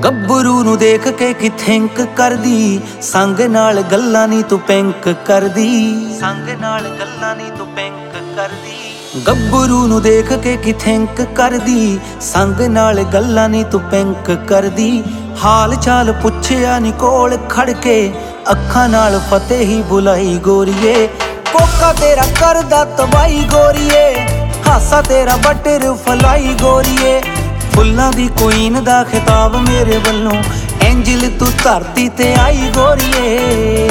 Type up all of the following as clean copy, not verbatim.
ਗੱਭਰੂ ਨੂੰ ਦੇਖ ਕੇ ਕੀ ਥਿੰਕ ਕਰਦੀ, ਸੰਗ ਨਾਲ ਗੱਲਾਂ ਨੀ ਤੂੰ ਪਿੰਕ ਕਰਦੀ, ਸੰਗ ਨਾਲ ਗੱਲਾਂ ਨੀ ਤੂੰ ਪਿੰਕ ਕਰਦੀ। ਗੱਭਰੂ ਨੂੰ ਦੇਖ ਕੇ ਕੀ ਥਿੰਕ ਕਰਦੀ, ਸੰਗ ਨਾਲ ਗੱਲਾਂ ਨੀ ਤੂੰ ਪਿੰਕ ਕਰਦੀ। ਹਾਲ ਚਾਲ ਪੁੱਛਿਆ ਨੀ ਕੋਲ ਖੜ ਕੇ, ਅੱਖਾਂ ਨਾਲ ਫਤਿਹ ਹੀ ਬੁਲਾਈ ਗੋਰੀਏ। ਕੋਕਾ ਤੇਰਾ ਕਰਦਾ ਤਬਾਈ ਗੋਰੀਏ, ਹਾਸਾ ਤੇਰਾ ਬਟਰ ਫਲਾਈ ਗੋਰੀਏ। ਫੁੱਲਾਂ ਦੀ ਕੁਈਨ ਦਾ ਖਿਤਾਬ ਮੇਰੇ ਵੱਲੋਂ, ਐਂਜਲ ਤੂੰ ਧਰਤੀ ਤੇ ਆਈ ਗੋਰੀਏ।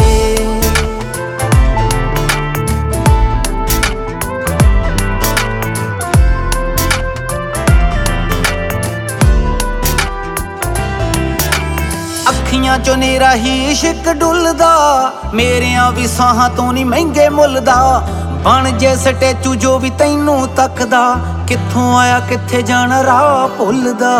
ਅੱਖੀਆਂ ਚੋਂ ਨੇਰਾ ਹੀ ਇਸ਼ਕ ਡੁੱਲਦਾ, ਮੇਰਿਆਂ ਵੀ ਸਾਹਾਂ ਤੋਂ ਨੀ ਮਹਿੰਗੇ ਮੁੱਲ ਦਾ। ਬਣ ਜੇ ਸਟੈਚੂ ਜੋ ਵੀ ਤੈਨੂੰ ਤੱਕਦਾ, ਕਿੱਥੋਂ ਆਇਆ ਕਿੱਥੇ ਜਾਣਾ ਰਾਹ ਭੁੱਲਦਾ।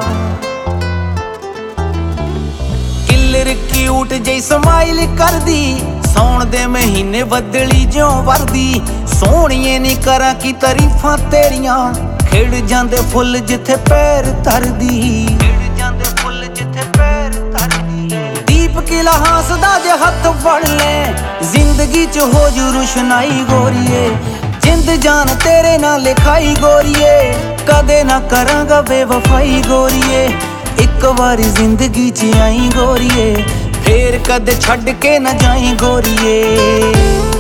ਕਿੱਲਰ ਕਿਊਟ ਜਿਹੀ ਸਮਾਈਲ ਕਰਦੀ, ਸੌਣ ਦੇ ਮਹੀਨੇ ਬੱਦਲੀ ਜਿਉਂ ਵਰਦੀ। ਸੋਹਣੀਏ ਨੀ ਕਰਾਂ ਕੀ ਤਾਰੀਫਾਂ ਤੇਰੀਆਂ, ਖਿੜ ਜਾਂਦੇ ਫੁੱਲ ਜਿੱਥੇ ਪੈਰ ਧਰਦੀ, ਖਿੜ ਜਾਂਦੇ ਫੁੱਲ ਜਿੱਥੇ ਪੈਰ ਧਰਦੀ। ਦੀਪ ਕਿਲਾ ਹੱਸਦਾ ਜੇ ਹੱਥ ਫੜ ਲੈ, ਜ਼ਿੰਦਗੀ ਚ ਹੋ ਜੂ ਰੁਸ਼ਨਾਈ ਗੋਰੀਏ। ਜਿੰਦ ਜਾਨ ਤੇਰੇ ਨਾਲ ਲਿਖਾਈ ਗੋਰੀਏ, ਕਦੇ ਨਾ ਕਰਾਂਗਾ ਬੇਵਫਾਈ ਗੋਰੀਏ। ਇੱਕ ਵਾਰੀ ਜ਼ਿੰਦਗੀ ਚ ਆਈ ਗੋਰੀਏ, ਫੇਰ ਕਦੇ ਛੱਡ ਕੇ ਨਾ ਜਾਈ ਗੋਰੀਏ।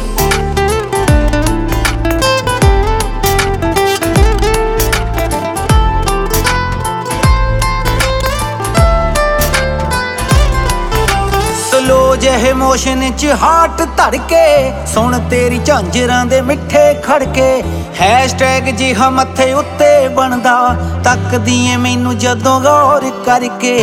ਸਲੋ ਜਿਹੇ ਮੋਸ਼ਨ ਚ ਹਾਰਟ ਧੜ ਕੇ, ਸੁਣ ਤੇਰੀ ਝਾਂਜਰਾਂ ਦੇ ਮਿੱਠੇ ਖੜਕੇ। ਹੈਸ਼ਟੈਗ ਜਿਹਾ ਮੱਥੇ ਉੱਤੇ ਬਣਦਾ, ਤੱਕਦੀ ਏ ਮੈਨੂੰ ਜਦੋਂ ਗੌਰ ਕਰਕੇ।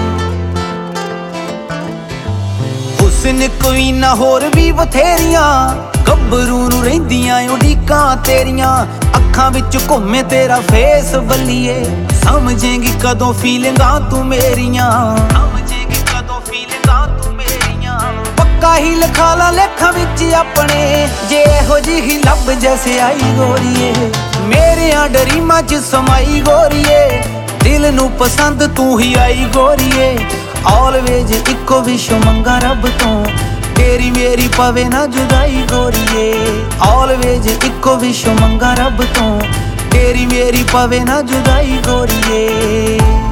ਹੁਸਨ ਕੋਈ ਨਾ ਹੋਰ ਵੀ ਬਥੇਰੀਆਂ, ਗੱਭਰੂ ਨੂੰ ਰਹਿੰਦੀਆਂ ਉਡੀਕਾਂ ਤੇਰੀਆਂ। ਅੱਖਾਂ ਵਿੱਚ ਘੁੰਮੇ ਤੇਰਾ ਫੇਸ ਬੱਲੀਏ, ਸਮਝੇਂਗੀ ਕਦੋਂ ਫੀਲਿੰਗਾਂ ਤੂੰ ਮੇਰੀਆਂ, ਸਮਝੇਂਗੀ ਕਦੋਂ ਫੀਲਿੰਗਾਂ ਤੂੰ ਮੇਰੀਆਂ। ਪੱਕਾ ਹੀ ਲਿਖਾ ਲਾ ਲੇਖਾਂ ਵਿੱਚ ਆਪਣੇ, ਜੇ ਇਹੋ ਜਿਹੀ ਲੱਭ ਜੈਸੇ ਆਈ ਗੋਰੀਏ। ਮੇਰਿਆਂ ਡਰੀਮਾਂ ਚ ਸਮਾਈ ਗੋਰੀਏ, ਦਿਲ ਨੂੰ ਪਸੰਦ ਤੂੰ ਹੀ ਆਈ ਗੋਰੀਏ। ਆਲਵੇਜ ਇੱਕੋ ਵਿਸ਼ ਮੰਗਾ ਰੱਬ ਤੋਂ, ਤੇਰੀ ਮੇਰੀ ਪਵੇ ਨਾ ਜੁਦਾਈ ਗੋਰੀਏ। ਆਲਵੇਜ ਇੱਕੋ ਵਿਸ਼ ਮੰਗਾ ਰੱਬ ਤੋਂ, ਤੇਰੀ ਮੇਰੀ ਪਵੇ ਨਾ ਜੁਦਾਈ ਗੋਰੀਏ।